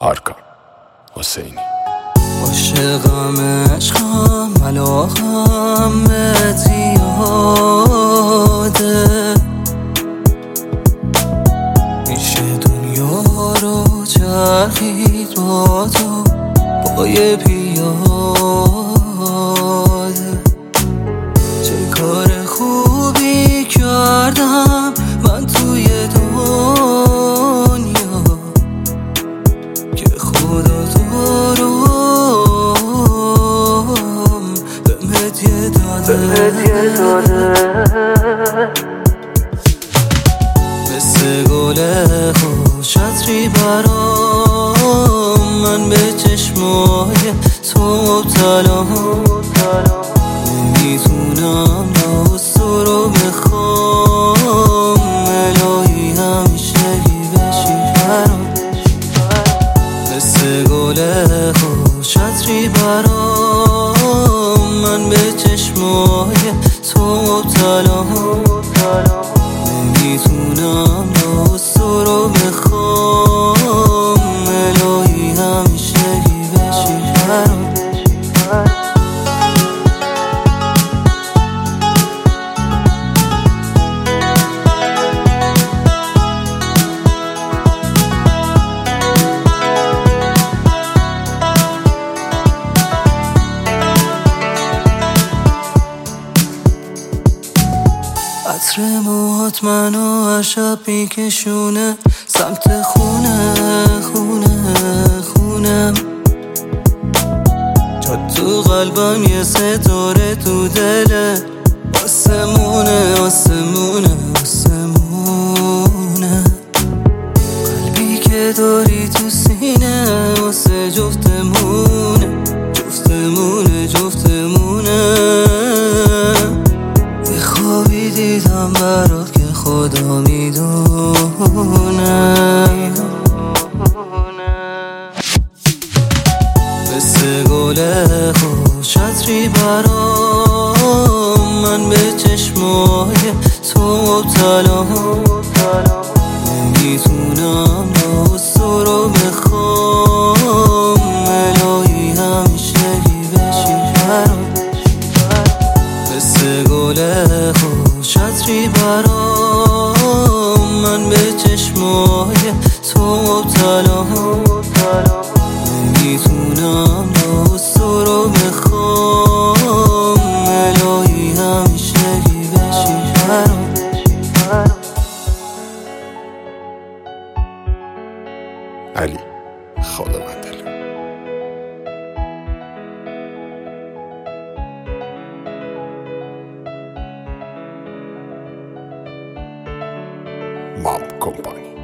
آرکان حسینی. عاشقم عشقم علاقم به زیاده، میشه دنیا رو چرخید با تو پای پیاده. چه کار خوبی کردم من توی دنیا که خدا تو رو به هدیه داده. مثل گل خوش عطری برام من به چشمای تو مبتلام، نمیتونم راست رو بخوام، الهی همیشگی بشی برام. مثل گل خوش عطری برام من به چشمای تو مبتلام، نمیتونم راست رو بخوام، الهی همیشگی بشی برام. عطر موهات منو هر شب میکشونه سمت خونم. جا تو قلبم یه ستاره تو دله، آسمونه قلبی که داری تو سینه واسه جفتمونه. یه خوابی دیدم برات که خدا میدونه. مثل گل خوش عطری برام من به چشمای تو مبتلام، نمیتونم راست رو بخوام، الهی همیشگی بشی برام. مثل گل خوش عطری برام من به چشمای تو مبتلام، نمیتونم راست رو بخوام، الهی همیشگی بشی برام. علی خداوندلو. مام کمپانی.